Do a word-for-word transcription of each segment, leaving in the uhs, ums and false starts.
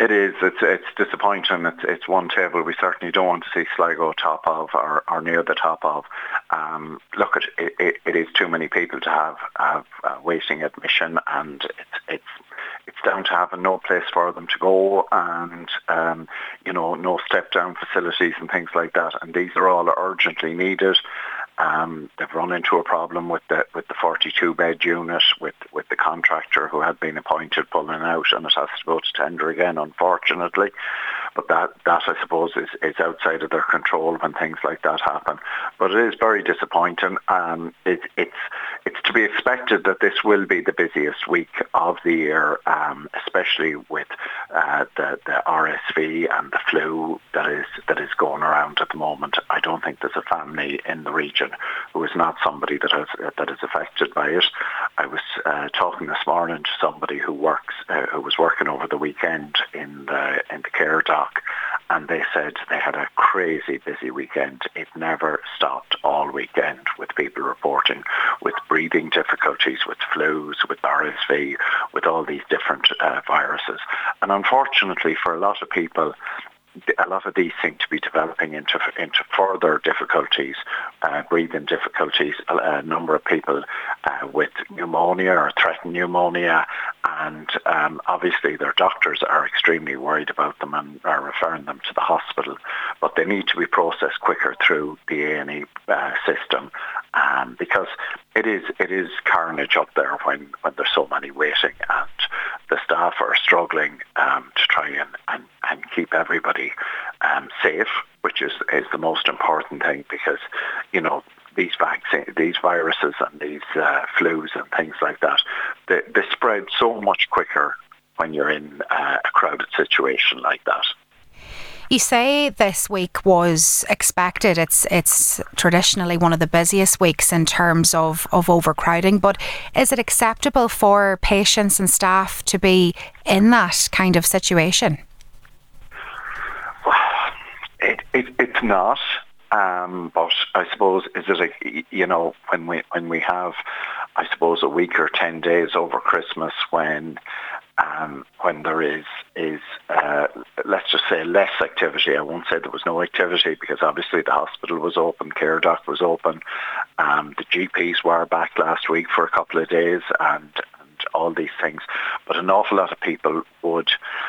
It is. It's it's disappointing. It's it's one table we certainly don't want to see Sligo top of or, or near the top of. Um, look, at it, it, it is too many people to have have uh, waiting admission, and it's it's it's down to having no place for them to go, and um, you know, no step down facilities and things like that. And these are all urgently needed. Um, they've run into a problem with the with the forty-two bed unit, with, with the contractor who had been appointed pulling out, and it has to go to tender again, unfortunately. But that, that I suppose, is, is outside of their control when things like that happen. But it is very disappointing. Um, it, it's it's to be expected that this will be the busiest week of the year, um, especially with uh, the, the R S V and the flu that is that is going around at the moment. I don't think there's a family in the region who is not somebody that has uh, that is affected by it. I was uh, talking this morning to somebody who works uh, who was working over the weekend in the in the care dock, and they said they had a crazy busy weekend. It never stopped all weekend, with people reporting with breathing difficulties, with flus, with R S V, with all these different uh, viruses. And unfortunately for a lot of people, a lot of these seem to be developing into into further difficulties, uh, breathing difficulties. A, a number of people uh, with pneumonia or threatened pneumonia, and um, obviously their doctors are extremely worried about them and are referring them to the hospital. But they need to be processed quicker through the A and E uh, system, um, because it is it is carnage up there when, when there's so many waiting, and the staff are struggling um, to try and, and, and keep everybody um, safe, which is, is the most important thing, because, you know, these vaccine, these viruses and these uh, flus and things like that, they, they spread so much quicker when you're in uh, a crowded situation like that. You say this week was expected. It's it's traditionally one of the busiest weeks in terms of, of overcrowding, but is it acceptable for patients and staff to be in that kind of situation? It, it, it's not, um, but I suppose, is it a, you know, when we when we have, I suppose, a week or ten days over Christmas when Um, when there is, is uh, let's just say, less activity. I won't say there was no activity, because obviously the hospital was open, care doc was open, um, the G Ps were back last week for a couple of days, and, and all these things. But an awful lot of people would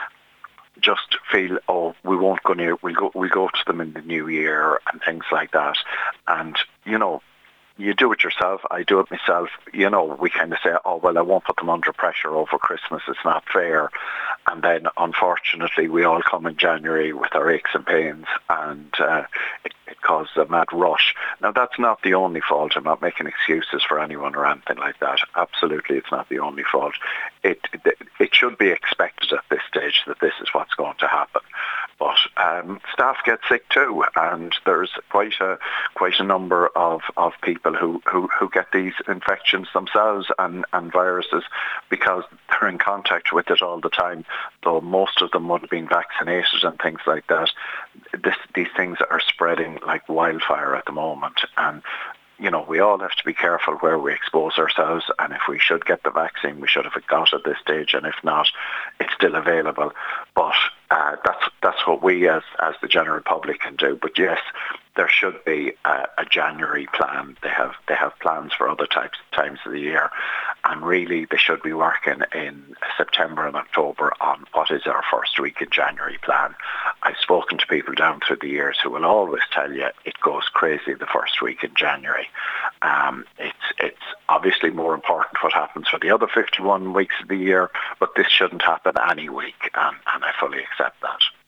just feel, oh, we won't go near, we'll go, we'll go to them in the new year and things like that. And, you know, you do it yourself, I do it myself. You know, we kind of say, oh, well, I won't put them under pressure over Christmas, it's not fair. And then, unfortunately, we all come in January with our aches and pains, and uh, it, it causes a mad rush. Now, that's not the only fault. I'm not making excuses for anyone or anything like that. Absolutely, it's not the only fault. It, it, it should be expected at this stage that this is what's going to happen. But um, staff get sick too, and there's quite a quite a number of, of people who, who, who get these infections themselves and, and viruses, because they're in contact with it all the time, though most of them would have been vaccinated and things like that. This, these things are spreading like wildfire at the moment, and you know, we all have to be careful where we expose ourselves, and if we should get the vaccine, we should have it got at this stage, and if not, it's still available. But uh, that's that's what we as, as the general public can do. But yes, there should be a, a January plan. They have they have plans for other types times of the year, and really they should be working in September and October on what is our first week in January plan. I've spoken to people down through the years who will always tell you it goes crazy the first week in January. Um, it's it's obviously more important what happens for the other fifty-one weeks of the year, but this shouldn't happen any week, and, and I fully accept that.